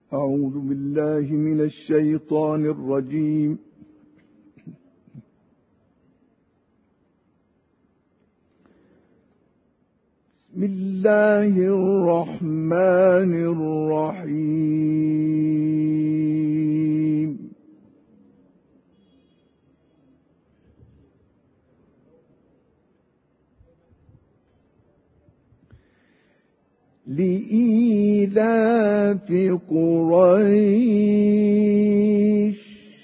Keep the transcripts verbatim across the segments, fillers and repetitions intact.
أعوذ بالله من الشيطان الرجيم. بسم الله الرحمن الرحيم. لإيلاف قريش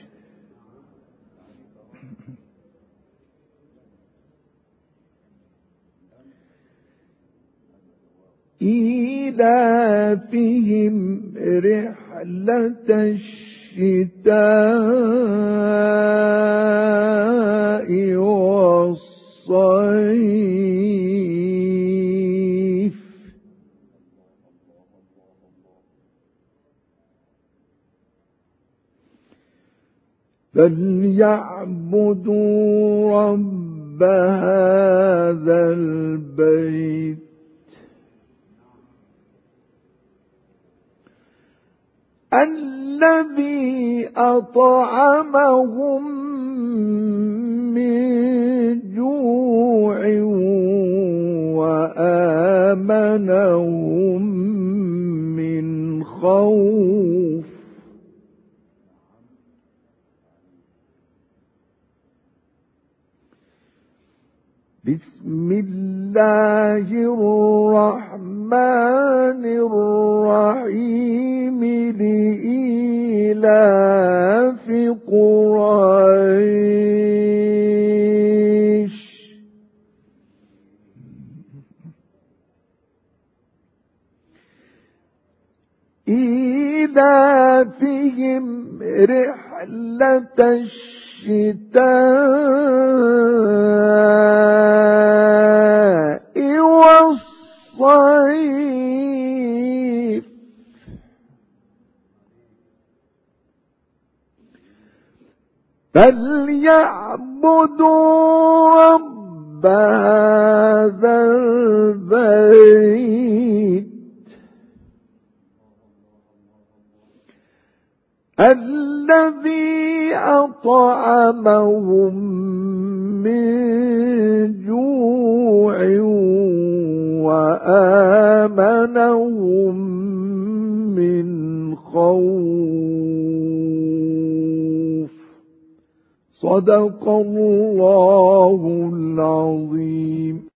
إيلافهم رحلة الشتاء والصيف فليعبدوا رب هذا البيت الذي أطعمهم من جوع وآمنهم من خوف. بسم الله الرحمن الرحيم. لإيلاف قريش إيلافهم رحلة الشتاء والصيف فليعبدوا رب هذا البيت الذي أطعمهم من جوع وآمنهم من خوف. صدق الله العظيم.